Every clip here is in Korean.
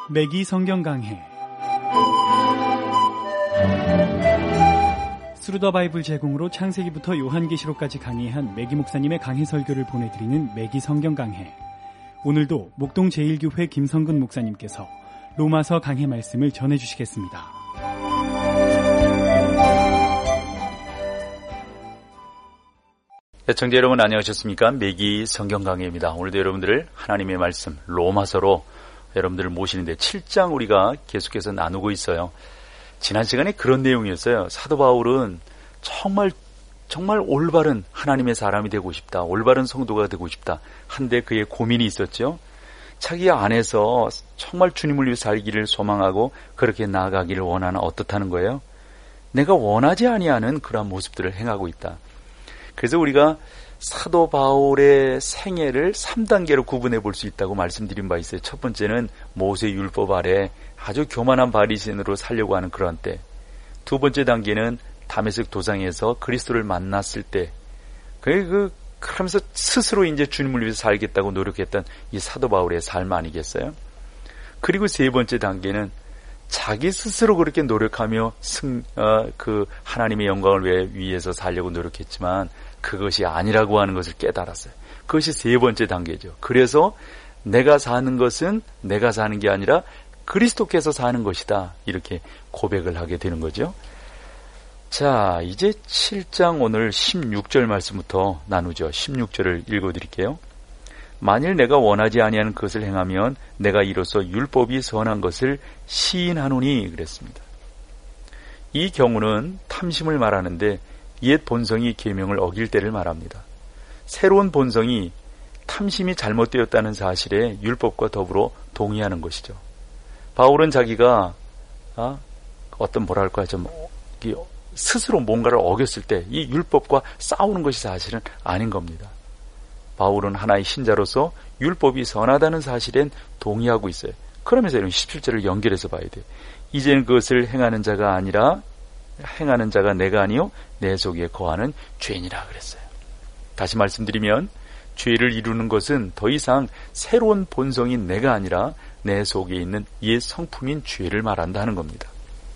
매기 성경 강해 스루더 바이블 제공으로 창세기부터 요한계시록까지 강의한 매기 목사님의 강해 설교를 보내드리는 매기 성경 강해. 오늘도 목동 제1교회 김성근 목사님께서 로마서 강해 말씀을 전해주시겠습니다. 시청자 여러분 안녕하셨습니까? 매기 성경 강해입니다. 오늘도 여러분들을 하나님의 말씀 로마서로 여러분들을 모시는데 7장 우리가 계속해서 나누고 있어요. 지난 시간에 그런 내용이었어요. 사도 바울은 정말 올바른 하나님의 사람이 되고 싶다. 올바른 성도가 되고 싶다. 한데 그의 고민이 있었죠. 자기 안에서 정말 주님을 위해 살기를 소망하고 그렇게 나아가기를 원하는 어떻다는 거예요. 내가 원하지 아니하는 그러한 모습들을 행하고 있다. 그래서 우리가 사도 바울의 생애를 3단계로 구분해 볼 수 있다고 말씀드린 바 있어요. 첫 번째는 모세 율법 아래 아주 교만한 바리새인으로 살려고 하는 그런 때. 두 번째 단계는 다메섹 도상에서 그리스도를 만났을 때. 그러면서 스스로 이제 주님을 위해서 살겠다고 노력했던 이 사도 바울의 삶 아니겠어요? 그리고 세 번째 단계는 자기 스스로 그렇게 노력하며 하나님의 영광을 위해서 살려고 노력했지만 그것이 아니라고 하는 것을 깨달았어요. 그것이 세 번째 단계죠. 그래서 내가 사는 것은 내가 사는 게 아니라 그리스도께서 사는 것이다. 이렇게 고백을 하게 되는 거죠. 자, 이제 7장 오늘 16절 말씀부터 나누죠. 16절을 읽어드릴게요. 만일 내가 원하지 아니하는 것을 행하면 내가 이로써 율법이 선한 것을 시인하노니 그랬습니다. 이 경우는 탐심을 말하는데 옛 본성이 계명을 어길 때를 말합니다. 새로운 본성이 탐심이 잘못되었다는 사실에 율법과 더불어 동의하는 것이죠. 바울은 자기가 스스로 뭔가를 어겼을 때 이 율법과 싸우는 것이 사실은 아닌 겁니다. 바울은 하나의 신자로서 율법이 선하다는 사실엔 동의하고 있어요. 그러면서 이런 17절을 연결해서 봐야 돼요. 이제는 그것을 행하는 자가 내가 아니요 내 속에 거하는 죄인이라 그랬어요. 다시 말씀드리면 죄를 이루는 것은 더 이상 새로운 본성인 내가 아니라 내 속에 있는 옛 성품인 죄를 말한다 하는 겁니다.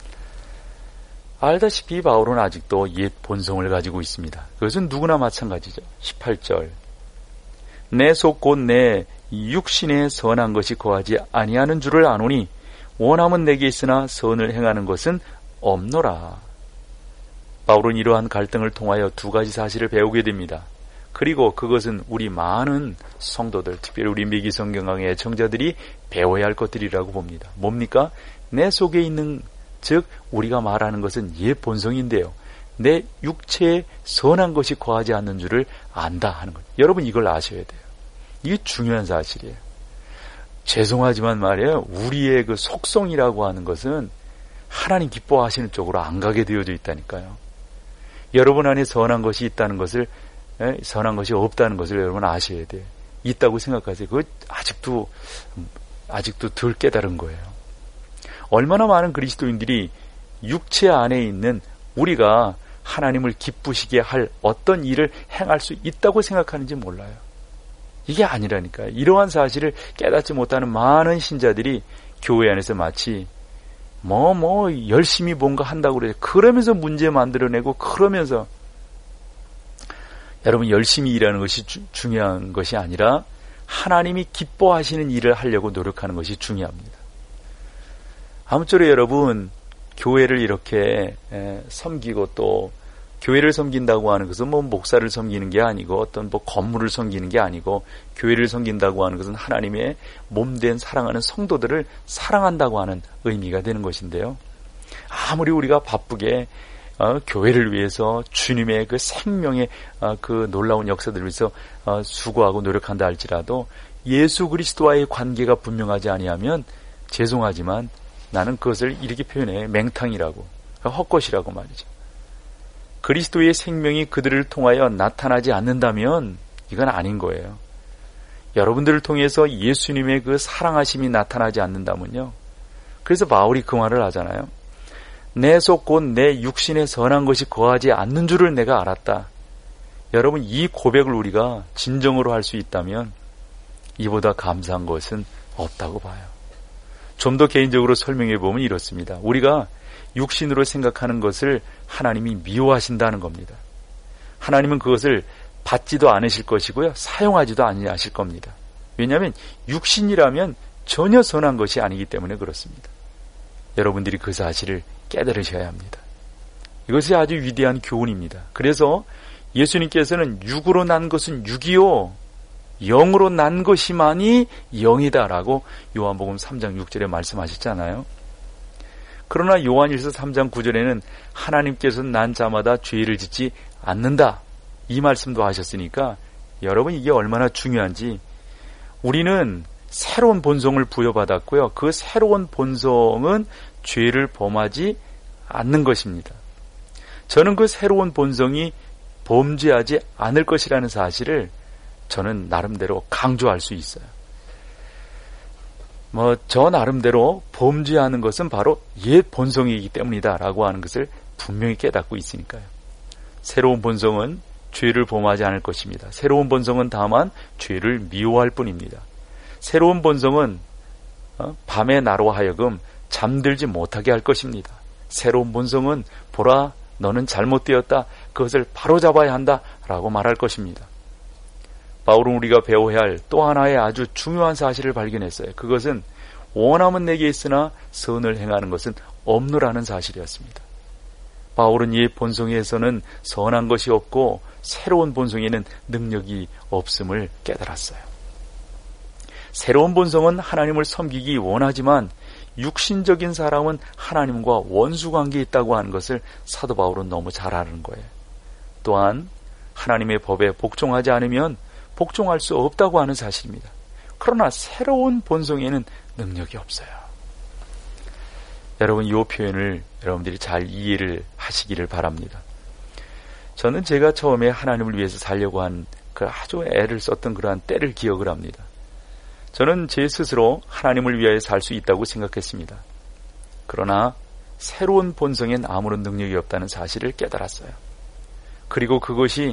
알다시피 바울은 아직도 옛 본성을 가지고 있습니다. 그것은 누구나 마찬가지죠. 18절 내 속 곧 내 육신에 선한 것이 거하지 아니하는 줄을 아노니 원함은 내게 있으나 선을 행하는 것은 없노라. 바울은 이러한 갈등을 통하여 두 가지 사실을 배우게 됩니다. 그리고 그것은 우리 많은 성도들, 특별히 우리 매기 성경 강의 애청자들이 배워야 할 것들이라고 봅니다. 뭡니까? 내 속에 있는, 즉 우리가 말하는 것은 옛 본성인데요. 내 육체에 선한 것이 거하지 않는 줄을 안다 하는 것. 여러분 이걸 아셔야 돼요. 이게 중요한 사실이에요. 죄송하지만 말이에요. 우리의 그 속성이라고 하는 것은 하나님 기뻐하시는 쪽으로 안 가게 되어져 있다니까요. 여러분 안에 선한 것이 있다는 것을, 선한 것이 없다는 것을 여러분 아셔야 돼요. 있다고 생각하세요. 그거 아직도 덜 깨달은 거예요. 얼마나 많은 그리스도인들이 육체 안에 있는 우리가 하나님을 기쁘시게 할 어떤 일을 행할 수 있다고 생각하는지 몰라요. 이게 아니라니까요. 이러한 사실을 깨닫지 못하는 많은 신자들이 교회 안에서 마치 열심히 뭔가 한다고 그래요. 그러면서 문제 만들어내고 그러면서 여러분 열심히 일하는 것이 중요한 것이 아니라 하나님이 기뻐하시는 일을 하려고 노력하는 것이 중요합니다. 아무쪼록 여러분 교회를 이렇게 섬기고 또 교회를 섬긴다고 하는 것은 목사를 섬기는 게 아니고 어떤 건물을 섬기는 게 아니고 교회를 섬긴다고 하는 것은 하나님의 몸된 사랑하는 성도들을 사랑한다고 하는 의미가 되는 것인데요. 아무리 우리가 바쁘게 교회를 위해서 주님의 그 생명의 그 놀라운 역사들을 위해서 수고하고 노력한다 할지라도 예수 그리스도와의 관계가 분명하지 아니하면 죄송하지만 나는 그것을 이렇게 표현해 맹탕이라고 헛것이라고 말이죠. 그리스도의 생명이 그들을 통하여 나타나지 않는다면 이건 아닌 거예요. 여러분들을 통해서 예수님의 그 사랑하심이 나타나지 않는다면요. 그래서 바울이 그 말을 하잖아요. 내 속 곧 내 육신에 선한 것이 거하지 않는 줄을 내가 알았다. 여러분 이 고백을 우리가 진정으로 할 수 있다면 이보다 감사한 것은 없다고 봐요. 좀 더 개인적으로 설명해 보면 이렇습니다. 우리가 육신으로 생각하는 것을 하나님이 미워하신다는 겁니다. 하나님은 그것을 받지도 않으실 것이고요. 사용하지도 아니하실 겁니다. 왜냐하면 육신이라면 전혀 선한 것이 아니기 때문에 그렇습니다. 여러분들이 그 사실을 깨달으셔야 합니다. 이것이 아주 위대한 교훈입니다. 그래서 예수님께서는 육으로 난 것은 육이요 영으로 난 것이만이 영이다라고 요한복음 3장 6절에 말씀하셨잖아요. 그러나 요한일서 3장 9절에는 하나님께서 난 자마다 죄를 짓지 않는다 이 말씀도 하셨으니까 여러분 이게 얼마나 중요한지 우리는 새로운 본성을 부여받았고요. 그 새로운 본성은 죄를 범하지 않는 것입니다. 저는 그 새로운 본성이 범죄하지 않을 것이라는 사실을 저는 나름대로 강조할 수 있어요. 저 나름대로 범죄하는 것은 바로 옛 본성이기 때문이다라고 하는 것을 분명히 깨닫고 있으니까요. 새로운 본성은 죄를 범하지 않을 것입니다. 새로운 본성은 다만 죄를 미워할 뿐입니다. 새로운 본성은 밤에 나로 하여금 잠들지 못하게 할 것입니다. 새로운 본성은 보라 너는 잘못되었다. 그것을 바로잡아야 한다 라고 말할 것입니다. 바울은 우리가 배워야 할 또 하나의 아주 중요한 사실을 발견했어요. 그것은 원함은 내게 있으나 선을 행하는 것은 없노라는 사실이었습니다. 바울은 이 본성에서는 선한 것이 없고 새로운 본성에는 능력이 없음을 깨달았어요. 새로운 본성은 하나님을 섬기기 원하지만 육신적인 사람은 하나님과 원수관계에 있다고 하는 것을 사도 바울은 너무 잘 아는 거예요. 또한 하나님의 법에 복종하지 않으면 복종할 수 없다고 하는 사실입니다. 그러나 새로운 본성에는 능력이 없어요. 여러분 이 표현을 여러분들이 잘 이해를 하시기를 바랍니다. 저는 제가 처음에 하나님을 위해서 살려고 한 그 아주 애를 썼던 그러한 때를 기억을 합니다. 저는 제 스스로 하나님을 위하여 살 수 있다고 생각했습니다. 그러나 새로운 본성엔 아무런 능력이 없다는 사실을 깨달았어요. 그리고 그것이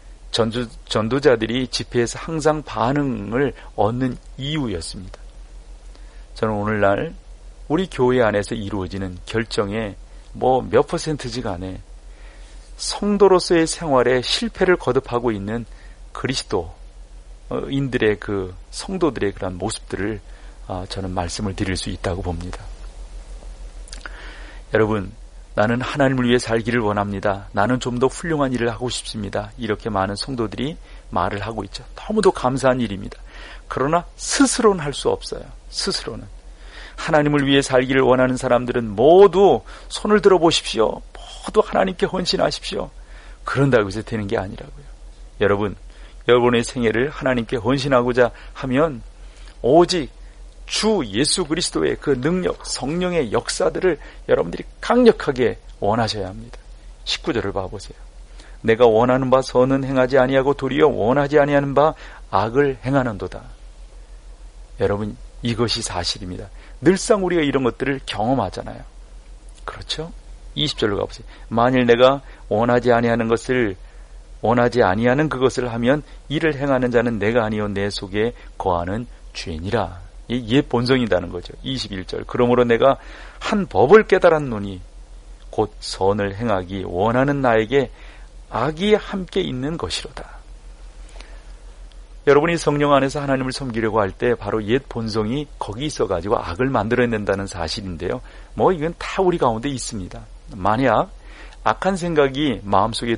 전도자들이 집회에서 항상 반응을 얻는 이유였습니다. 저는 오늘날 우리 교회 안에서 이루어지는 결정에 몇 퍼센트지 간에 성도로서의 생활에 실패를 거듭하고 있는 그리스도인들의 그 성도들의 그런 모습들을 저는 말씀을 드릴 수 있다고 봅니다. 여러분, 나는 하나님을 위해 살기를 원합니다. 나는 좀 더 훌륭한 일을 하고 싶습니다. 이렇게 많은 성도들이 말을 하고 있죠. 너무도 감사한 일입니다. 그러나 스스로는 할 수 없어요. 스스로는. 하나님을 위해 살기를 원하는 사람들은 모두 손을 들어보십시오. 모두 하나님께 헌신하십시오. 그런다고 해서 되는 게 아니라고요. 여러분의 생애를 하나님께 헌신하고자 하면 오직 주 예수 그리스도의 그 능력, 성령의 역사들을 여러분들이 강력하게 원하셔야 합니다. 19절을 봐보세요. 내가 원하는 바 선은 행하지 아니하고 도리어 원하지 아니하는 바 악을 행하는도다. 여러분 이것이 사실입니다. 늘상 우리가 이런 것들을 경험하잖아요. 그렇죠? 20절로 가보세요. 만일 내가 원하지 아니하는 그것을 하면 이를 행하는 자는 내가 아니요 내 속에 거하는 죄니라. 옛 본성이라는 거죠. 21절. 그러므로 내가 한 법을 깨달았노니 곧 선을 행하기 원하는 나에게 악이 함께 있는 것이로다. 여러분이 성령 안에서 하나님을 섬기려고 할 때 바로 옛 본성이 거기 있어가지고 악을 만들어낸다는 사실인데요. 이건 다 우리 가운데 있습니다. 만약 악한 생각이 마음속에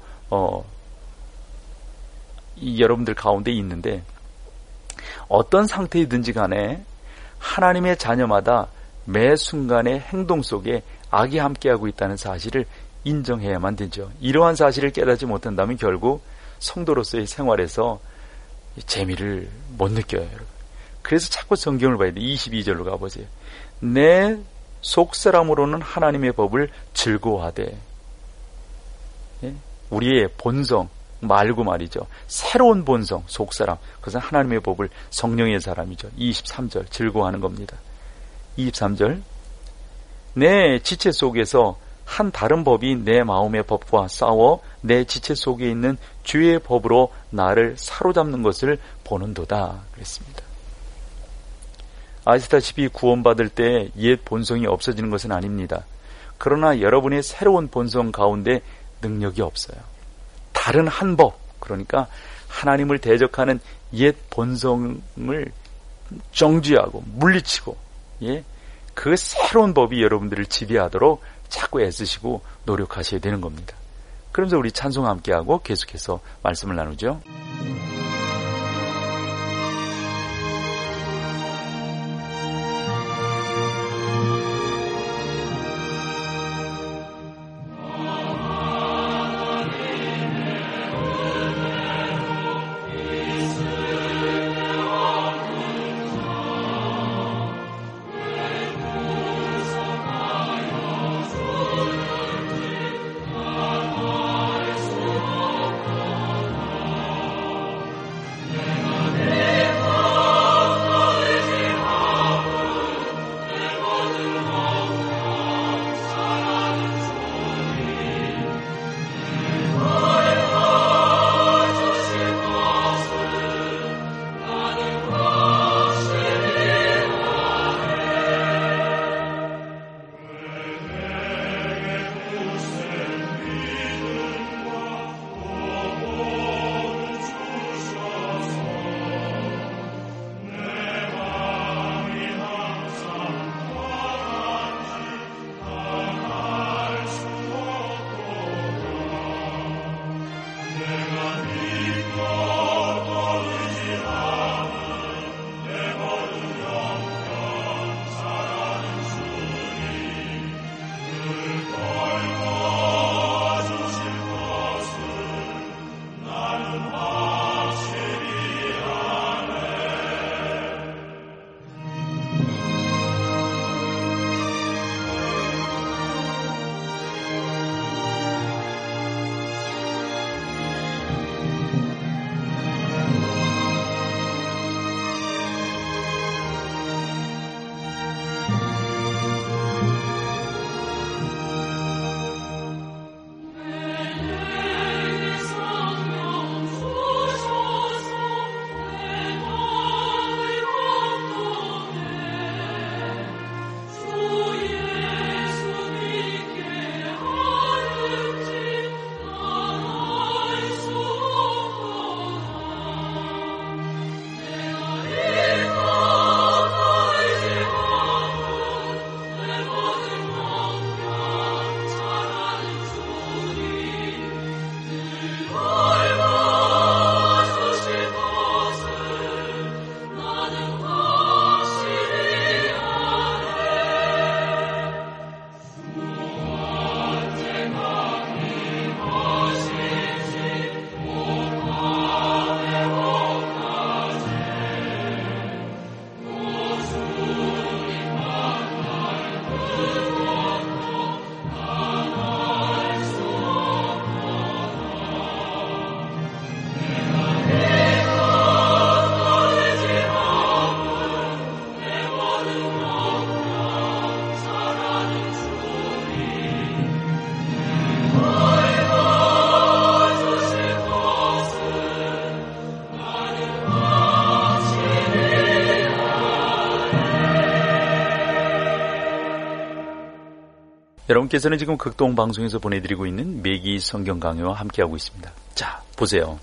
여러분들 가운데 있는데 어떤 상태이든지 간에 하나님의 자녀마다 매 순간의 행동 속에 악이 함께하고 있다는 사실을 인정해야만 되죠. 이러한 사실을 깨닫지 못한다면 결국 성도로서의 생활에서 재미를 못 느껴요. 여러분. 그래서 자꾸 성경을 봐야 돼요. 22절로 가보세요. 내 속사람으로는 하나님의 법을 즐거워하되. 우리의 본성 말고 말이죠. 새로운 본성, 속사람. 그것은 하나님의 법을 성령의 사람이죠. 23절 즐거워하는 겁니다. 23절 내 지체 속에서 한 다른 법이 내 마음의 법과 싸워 내 지체 속에 있는 죄의 법으로 나를 사로잡는 것을 보는도다 그랬습니다. 아시다시피 구원받을 때 옛 본성이 없어지는 것은 아닙니다. 그러나 여러분의 새로운 본성 가운데 능력이 없어요. 다른 한 법, 그러니까 하나님을 대적하는 옛 본성을 정죄하고 물리치고, 그 새로운 법이 여러분들을 지배하도록 자꾸 애쓰시고 노력하셔야 되는 겁니다. 그러면서 우리 찬송 함께하고 계속해서 말씀을 나누죠. 여러분께서는 지금 극동방송에서 보내드리고 있는 매기 성경 강요와 함께하고 있습니다. 자, 보세요.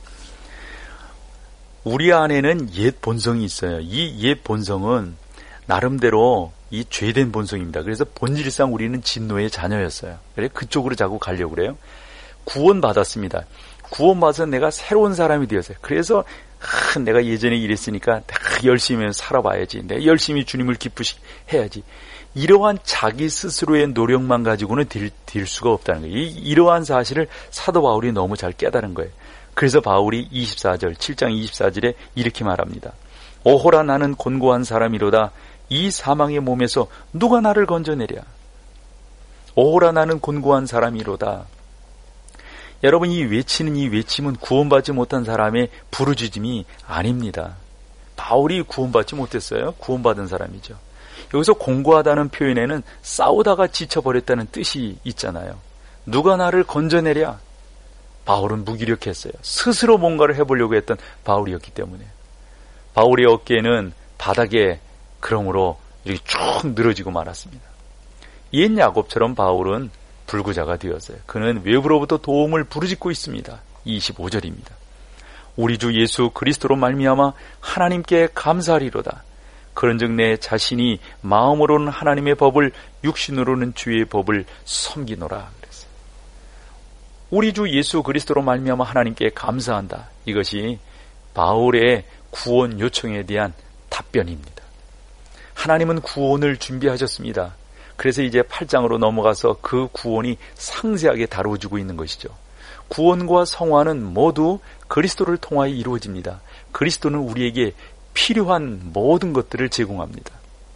우리 안에는 옛 본성이 있어요. 이 옛 본성은 나름대로 이 죄된 본성입니다. 그래서 본질상 우리는 진노의 자녀였어요. 그래서 그쪽으로 자꾸 가려고 그래요. 구원받았습니다. 구원받아서 내가 새로운 사람이 되었어요. 그래서 내가 예전에 이랬으니까 열심히 살아봐야지. 내가 열심히 주님을 기쁘시게 해야지. 이러한 자기 스스로의 노력만 가지고는 될 수가 없다는 거예요. 이러한 사실을 사도 바울이 너무 잘 깨달은 거예요. 그래서 바울이 24절, 7장 24절에 이렇게 말합니다. 오호라 나는 곤고한 사람이로다. 이 사망의 몸에서 누가 나를 건져내랴. 오호라 나는 곤고한 사람이로다. 여러분, 이 외치는 이 외침은 구원받지 못한 사람의 부르짖음이 아닙니다. 바울이 구원받지 못했어요. 구원받은 사람이죠. 여기서 공고하다는 표현에는 싸우다가 지쳐버렸다는 뜻이 있잖아요. 누가 나를 건져내랴? 바울은 무기력했어요. 스스로 뭔가를 해보려고 했던 바울이었기 때문에. 바울의 어깨에는 바닥에 그러므로 이렇게 쭉 늘어지고 말았습니다. 옛 야곱처럼 바울은 불구자가 되었어요. 그는 외부로부터 도움을 부르짖고 있습니다. 25절입니다. 우리 주 예수 그리스도로 말미암아 하나님께 감사하리로다. 그런즉 내 자신이 마음으로는 하나님의 법을, 육신으로는 주의 법을 섬기노라 그랬어요. 우리 주 예수 그리스도로 말미암아 하나님께 감사한다. 이것이 바울의 구원 요청에 대한 답변입니다. 하나님은 구원을 준비하셨습니다. 그래서 이제 8장으로 넘어가서 그 구원이 상세하게 다뤄지고 있는 것이죠. 구원과 성화는 모두 그리스도를 통하여 이루어집니다. 그리스도는 우리에게 필요한 모든 것들을 제공합니다.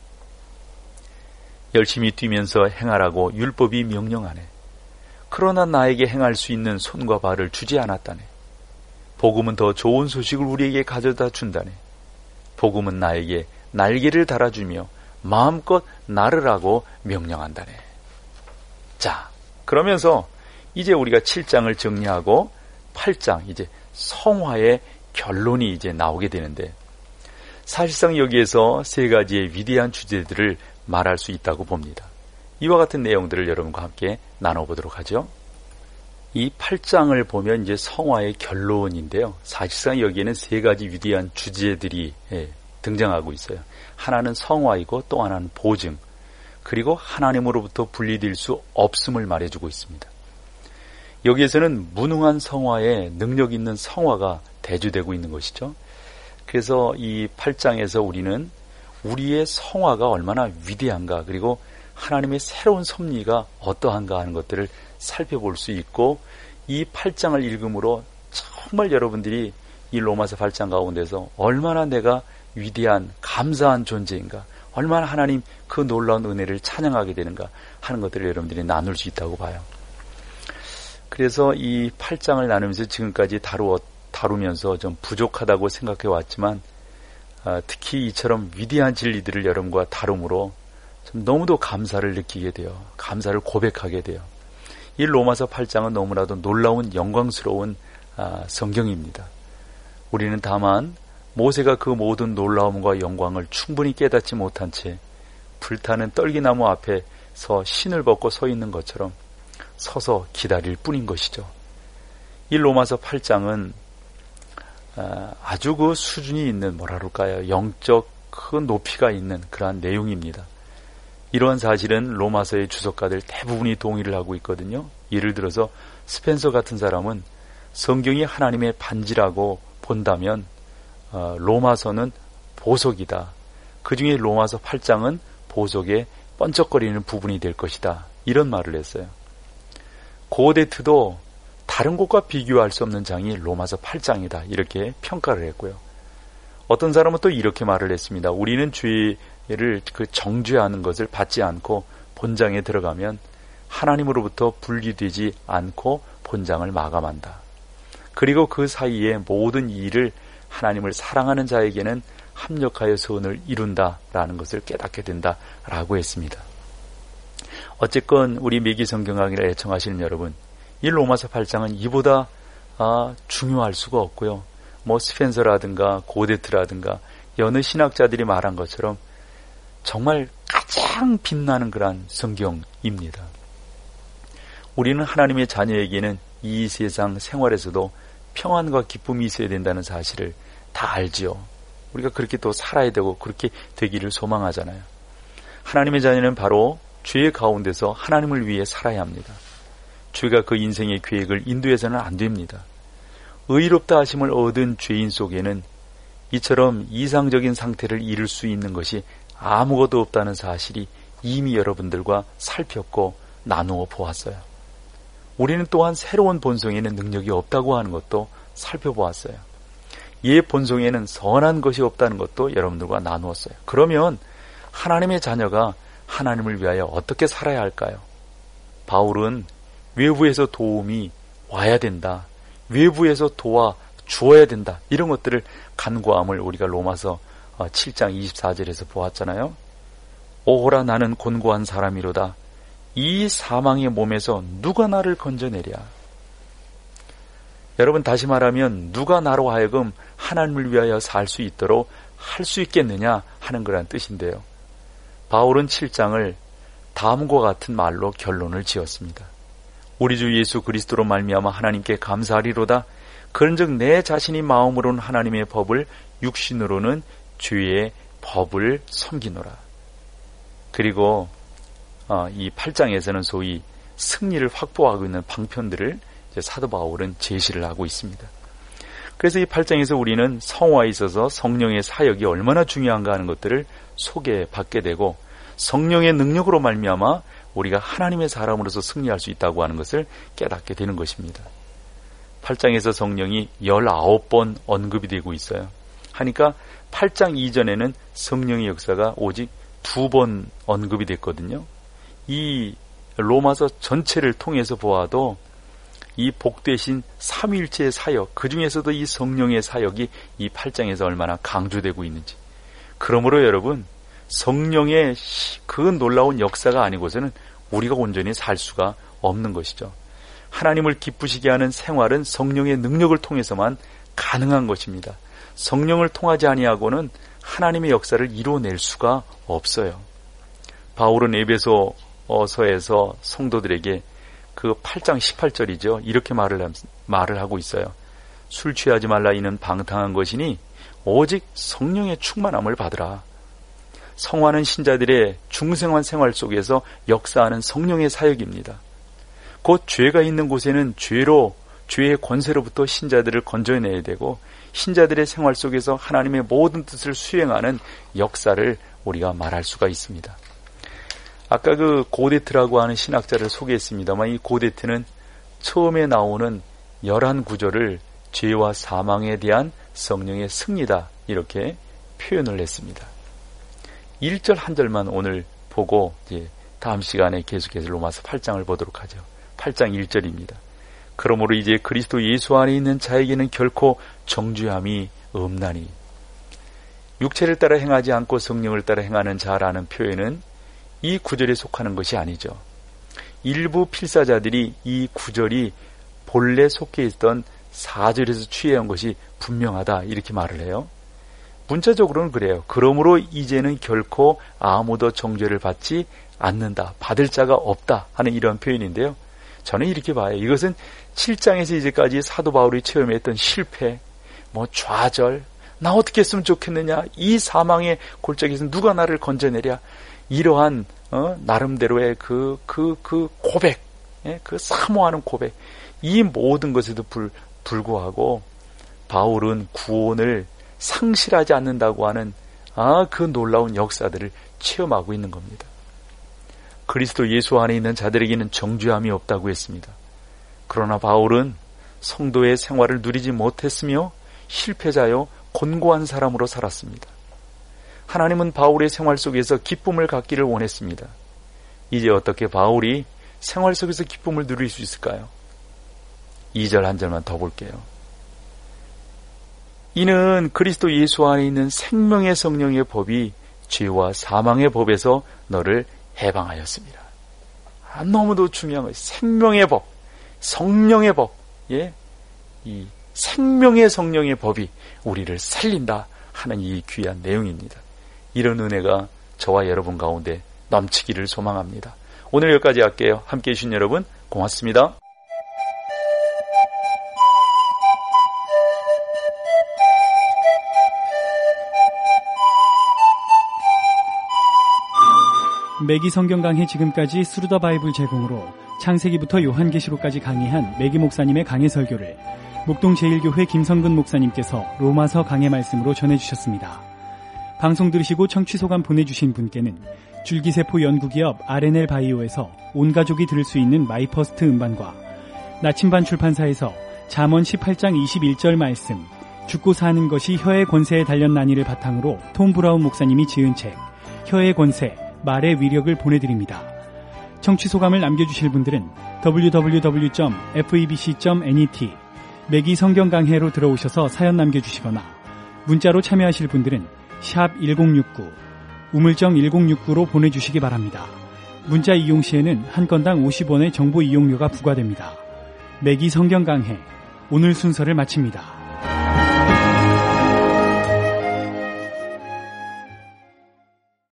열심히 뛰면서 행하라고 율법이 명령하네. 그러나 나에게 행할 수 있는 손과 발을 주지 않았다네. 복음은 더 좋은 소식을 우리에게 가져다 준다네. 복음은 나에게 날개를 달아주며 마음껏 나르라고 명령한다네. 자, 그러면서 이제 우리가 7장을 정리하고 8장 이제 성화의 결론이 이제 나오게 되는데, 사실상 여기에서 세 가지의 위대한 주제들을 말할 수 있다고 봅니다. 이와 같은 내용들을 여러분과 함께 나눠보도록 하죠. 이 8장을 보면 이제 성화의 결론인데요. 사실상 여기에는 세 가지 위대한 주제들이 등장하고 있어요. 하나는 성화이고 또 하나는 보증, 그리고 하나님으로부터 분리될 수 없음을 말해주고 있습니다. 여기에서는 무능한 성화에 능력 있는 성화가 대주되고 있는 것이죠. 그래서 이 8장에서 우리는 우리의 성화가 얼마나 위대한가, 그리고 하나님의 새로운 섭리가 어떠한가 하는 것들을 살펴볼 수 있고, 이 8장을 읽음으로 정말 여러분들이 이 로마서 8장 가운데서 얼마나 내가 위대한 감사한 존재인가, 얼마나 하나님 그 놀라운 은혜를 찬양하게 되는가 하는 것들을 여러분들이 나눌 수 있다고 봐요. 그래서 이 8장을 나누면서 지금까지 다루면서 좀 부족하다고 생각해 왔지만, 특히 이처럼 위대한 진리들을 여러분과 다룸으로 좀 너무도 감사를 느끼게 돼요. 감사를 고백하게 돼요. 이 로마서 8장은 너무나도 놀라운 영광스러운 성경입니다. 우리는 다만 모세가 그 모든 놀라움과 영광을 충분히 깨닫지 못한 채 불타는 떨기나무 앞에서 신을 벗고 서 있는 것처럼 서서 기다릴 뿐인 것이죠. 이 로마서 8장은 아주 그 수준이 있는, 뭐라 그럴까요, 영적 그 높이가 있는 그러한 내용입니다. 이러한 사실은 로마서의 주석가들 대부분이 동의를 하고 있거든요. 예를 들어서 스펜서 같은 사람은 성경이 하나님의 반지라고 본다면 로마서는 보석이다. 그 중에 로마서 8장은 보석의 번쩍거리는 부분이 될 것이다. 이런 말을 했어요. 고데트도 다른 곳과 비교할 수 없는 장이 로마서 8장이다. 이렇게 평가를 했고요. 어떤 사람은 또 이렇게 말을 했습니다. 우리는 죄를 정죄하는 것을 받지 않고 본장에 들어가면 하나님으로부터 분리되지 않고 본장을 마감한다. 그리고 그 사이에 모든 일을 하나님을 사랑하는 자에게는 합력하여 선을 이룬다라는 것을 깨닫게 된다라고 했습니다. 어쨌건 우리 매기 성경강의를 애청하시는 여러분, 이 로마서 8장은 이보다 중요할 수가 없고요. 뭐 스펜서라든가 고데트라든가 여느 신학자들이 말한 것처럼 정말 가장 빛나는 그러한 성경입니다. 우리는 하나님의 자녀에게는 이 세상 생활에서도 평안과 기쁨이 있어야 된다는 사실을 다 알지요. 우리가 그렇게 또 살아야 되고 그렇게 되기를 소망하잖아요. 하나님의 자녀는 바로 죄 가운데서 하나님을 위해 살아야 합니다. 죄가 그 인생의 계획을 인도해서는 안 됩니다. 의롭다 하심을 얻은 죄인 속에는 이처럼 이상적인 상태를 이룰 수 있는 것이 아무것도 없다는 사실이 이미 여러분들과 살폈고 나누어 보았어요. 우리는 또한 새로운 본성에는 능력이 없다고 하는 것도 살펴보았어요. 옛 본성에는 선한 것이 없다는 것도 여러분들과 나누었어요. 그러면 하나님의 자녀가 하나님을 위하여 어떻게 살아야 할까요? 바울은 외부에서 도움이 와야 된다, 외부에서 도와주어야 된다, 이런 것들을 간구함을 우리가 로마서 7장 24절에서 보았잖아요. 오호라 나는 곤고한 사람이로다. 이 사망의 몸에서 누가 나를 건져내랴. 여러분, 다시 말하면 누가 나로 하여금 하나님을 위하여 살 수 있도록 할 수 있겠느냐 하는 거란 뜻인데요. 바울은 7장을 다음과 같은 말로 결론을 지었습니다. 우리 주 예수 그리스도로 말미암아 하나님께 감사하리로다. 그런즉 내 자신이 마음으로는 하나님의 법을, 육신으로는 주의 법을 섬기노라. 그리고 이 8장에서는 소위 승리를 확보하고 있는 방편들을 사도 바울은 제시를 하고 있습니다. 그래서 이 8장에서 우리는 성화에 있어서 성령의 사역이 얼마나 중요한가 하는 것들을 소개받게 되고, 성령의 능력으로 말미암아 우리가 하나님의 사람으로서 승리할 수 있다고 하는 것을 깨닫게 되는 것입니다. 8장에서 성령이 19번 언급이 되고 있어요. 하니까 8장 이전에는 성령의 역사가 오직 2번 언급이 됐거든요. 이 로마서 전체를 통해서 보아도 이 복되신 삼위일체의 사역, 그 중에서도 이 성령의 사역이 이 8장에서 얼마나 강조되고 있는지. 그러므로 여러분, 성령의 그 놀라운 역사가 아니고서는 우리가 온전히 살 수가 없는 것이죠. 하나님을 기쁘시게 하는 생활은 성령의 능력을 통해서만 가능한 것입니다. 성령을 통하지 아니하고는 하나님의 역사를 이루어낼 수가 없어요. 바울은 에베소서에서 성도들에게 그 8장 18절이죠. 이렇게 말을 하고 있어요. 술 취하지 말라. 이는 방탕한 것이니 오직 성령의 충만함을 받으라. 성화는 신자들의 중생한 생활 속에서 역사하는 성령의 사역입니다. 곧 죄가 있는 곳에는 죄의 권세로부터 신자들을 건져내야 되고, 신자들의 생활 속에서 하나님의 모든 뜻을 수행하는 역사를 우리가 말할 수가 있습니다. 아까 그 고데트라고 하는 신학자를 소개했습니다만, 이 고데트는 처음에 나오는 11구절을 죄와 사망에 대한 성령의 승리다, 이렇게 표현을 했습니다. 1절 한 절만 오늘 보고 이제 다음 시간에 계속해서 로마서 8장을 보도록 하죠. 8장 1절입니다. 그러므로 이제 그리스도 예수 안에 있는 자에게는 결코 정죄함이 없나니. 육체를 따라 행하지 않고 성령을 따라 행하는 자라는 표현은 이 구절에 속하는 것이 아니죠. 일부 필사자들이 이 구절이 본래 속해 있던 4절에서 취해온 것이 분명하다, 이렇게 말을 해요. 문자적으로는 그래요. 그러므로 이제는 결코 아무도 정죄를 받지 않는다, 받을 자가 없다 하는 이런 표현인데요. 저는 이렇게 봐요. 이것은 7장에서 이제까지 사도 바울이 체험했던 실패, 좌절, 나 어떻게 했으면 좋겠느냐, 이 사망의 골짜기에서 누가 나를 건져내랴, 이러한 나름대로의 그 고백, 그 사모하는 고백, 이 모든 것에도 불구하고 바울은 구원을 상실하지 않는다고 하는 그 놀라운 역사들을 체험하고 있는 겁니다. 그리스도 예수 안에 있는 자들에게는 정죄함이 없다고 했습니다. 그러나 바울은 성도의 생활을 누리지 못했으며 실패자요 곤고한 사람으로 살았습니다. 하나님은 바울의 생활 속에서 기쁨을 갖기를 원했습니다. 이제 어떻게 바울이 생활 속에서 기쁨을 누릴 수 있을까요? 2절 한 절만 더 볼게요. 이는 그리스도 예수 안에 있는 생명의 성령의 법이 죄와 사망의 법에서 너를 해방하였습니다. 너무도 중요한 것이 생명의 법, 성령의 법, 이 생명의 성령의 법이 우리를 살린다 하는 이 귀한 내용입니다. 이런 은혜가 저와 여러분 가운데 넘치기를 소망합니다. 오늘 여기까지 할게요. 함께해 주신 여러분 고맙습니다. 매기 성경 강해 지금까지 스루더 바이블 제공으로 창세기부터 요한계시록까지 강의한 매기 목사님의 강해 설교를 목동 제1교회 김성근 목사님께서 로마서 강해 말씀으로 전해주셨습니다. 방송 들으시고 청취 소감 보내주신 분께는 줄기세포 연구기업 R&L 바이오에서 온 가족이 들을 수 있는 마이퍼스트 음반과 나침반 출판사에서 잠언 18장 21절 말씀, 죽고 사는 것이 혀의 권세에 달렸나니를 바탕으로 톰 브라운 목사님이 지은 책 혀의 권세, 말의 위력을 보내드립니다. 청취 소감을 남겨주실 분들은 www.febc.net 매기 성경 강해로 들어오셔서 사연 남겨주시거나 문자로 참여하실 분들은 샵 1069 우물정 1069로 보내주시기 바랍니다. 문자 이용 시에는 한 건당 50원의 정보 이용료가 부과됩니다. 매기 성경 강해 오늘 순서를 마칩니다.